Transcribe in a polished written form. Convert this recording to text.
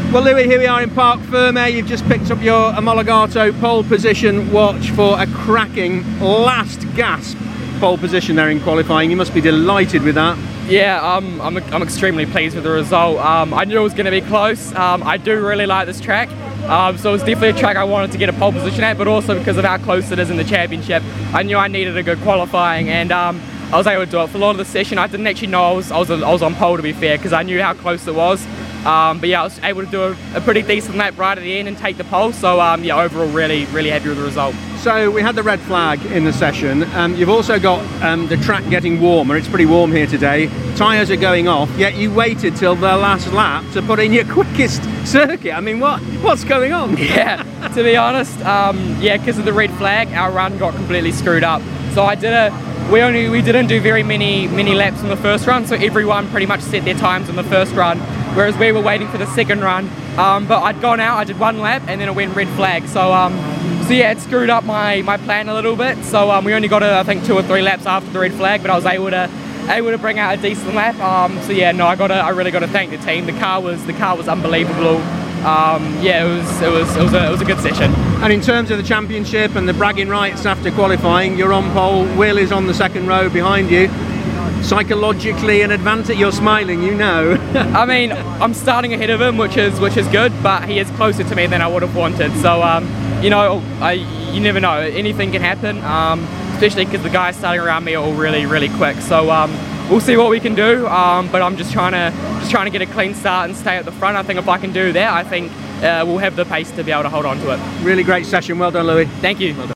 Well, Louis, here we are in Parc Ferme. You've just picked up your Omologato pole position watch for a cracking last gasp pole position there in qualifying. You must be delighted with that. Yeah, I'm extremely pleased with the result. I knew it was going to be close. I do really like this track. So it's definitely a track I wanted to get a pole position at, but also because of how close it is in the championship, I knew I needed a good qualifying, and I was able to do it. For a lot of the session, I didn't actually know I was on pole, to be fair, because I knew how close it was. But yeah, I was able to do a pretty decent lap right at the end and take the pole. So yeah, overall, really happy with the result. So we had the red flag in the session. You've also got the track getting warmer. It's pretty warm here today. Tyres are going off, yet you waited till the last lap to put in your quickest circuit. I mean, what's going on? Yeah, to be honest, yeah, because of the red flag, our run got completely screwed up. So we didn't do very many laps in the first run, so everyone pretty much set their times in the first run, whereas we were waiting for the second run. But I'd gone out, I did one lap, and then it went red flag. So yeah, it screwed up my plan a little bit. So we only got I think 2 or 3 laps after the red flag, but I was able to bring out a decent lap. So yeah, no, I really got to thank the team. The car was unbelievable. Yeah, it was a good session. And in terms of the championship and the bragging rights after qualifying, you're on pole. Will is on the second row behind you. Psychologically an advantage. You're smiling, you know. I mean, I'm starting ahead of him, which is good, but he is closer to me than I would have wanted. So you know, you never know. Anything can happen, especially because the guys starting around me are all really quick. So we'll see what we can do. But I'm just trying to get a clean start and stay at the front. I think if I can do that, I think we'll have the pace to be able to hold on to it. Really great session. Well done, Louis. Thank you. Well done.